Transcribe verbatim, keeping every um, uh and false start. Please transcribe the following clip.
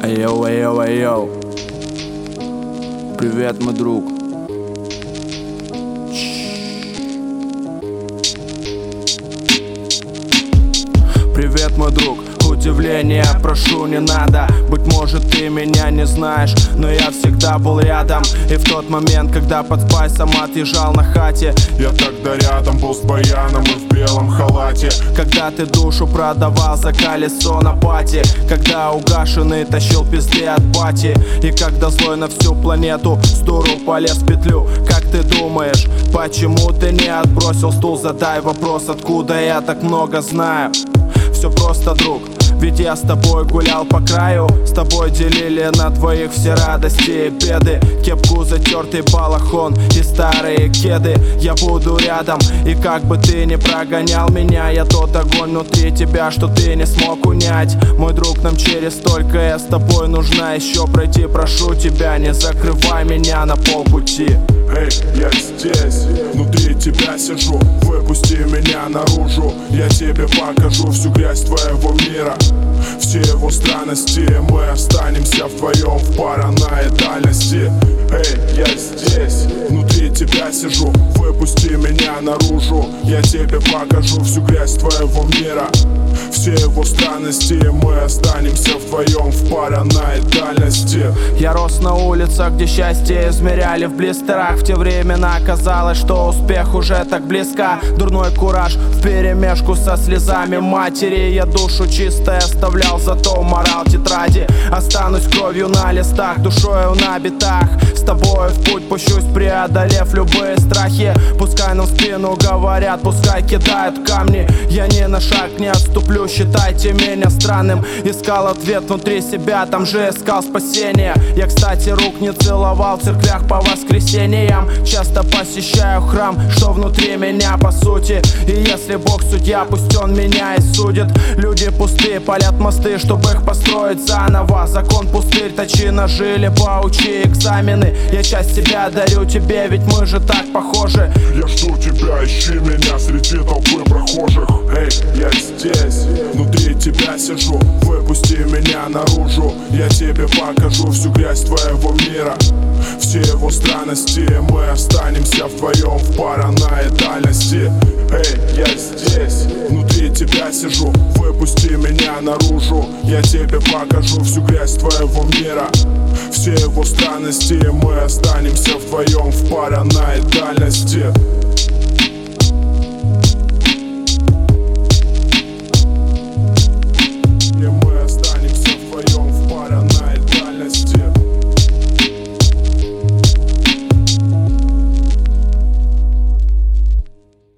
Айоу, айоу, айоу. Привет, мой друг. Привет, мой друг. Удивления прошу, не надо. Быть может, ты меня не знаешь, но я всегда был рядом. И в тот момент, когда под спайсом отъезжал на хате, я тогда рядом был с баяном и в белом халате. Когда ты душу продавал за колесо на пати, когда угашенный тащил пизды от бати, и когда злой на всю планету с дуру полез в петлю. Как ты думаешь, почему ты не отбросил стул? Задай вопрос, откуда я так много знаю. Все просто, друг, ведь я с тобой гулял по краю. С тобой делили на двоих все радости и беды. Кепку, затертый балахон и старые кеды. Я буду рядом, и как бы ты ни прогонял меня, я тот огонь внутри тебя, что ты не смог унять. Мой друг, нам через столько с тобой нужно еще пройти. Прошу тебя, не закрывай меня на полпути. Эй, я здесь, внутри тебя сижу. Выпусти меня наружу, я тебе покажу всю грязь твоего мира, все его странности. Мы останемся вдвоем в параноидальности. Эй, я здесь, внутри тебя сижу. Выпусти меня наружу, я тебе покажу всю грязь твоего мира, все его странности. Мы останемся вдвоем в параноидальности. Я рос на улицах, где счастье измеряли в блистерах. В те времена казалось, что успех уже так близко. Дурной кураж вперемешку со слезами матери. Я душу чистой оставлял, зато морал тетради. Останусь кровью на листах, душою на битах. С тобой в путь пущусь, преодолев любые страхи. Пускай нам в спину говорят, пускай кидают камни, я ни на шаг не отступлю, считайте меня странным. Искал ответ внутри себя, там же искал спасение. Я, кстати, рук не целовал в церквях по воскресеньям. Часто посещаю храм, что внутри меня по сути. И если Бог судья, пусть он меня и судит. Люди пустые, палят мосты, чтобы их построить заново. Закон пустырь, точи ножи, либо учи экзамены. Я часть себя дарю тебе, ведь мы же так похожи. Я жду тебя, ищи меня среди толпы прохожих. Эй, я здесь, внутри тебя сижу. Выпусти меня наружу, я тебе покажу всю грязь твоего мира, все его странности. Мы останемся вдвоем в параноидальности. Эй, я здесь, внутри тебя сижу. Выпусти меня наружу, я тебе покажу всю грязь твоего мира, все его странности. Мы останемся вдвоем в параноидальности.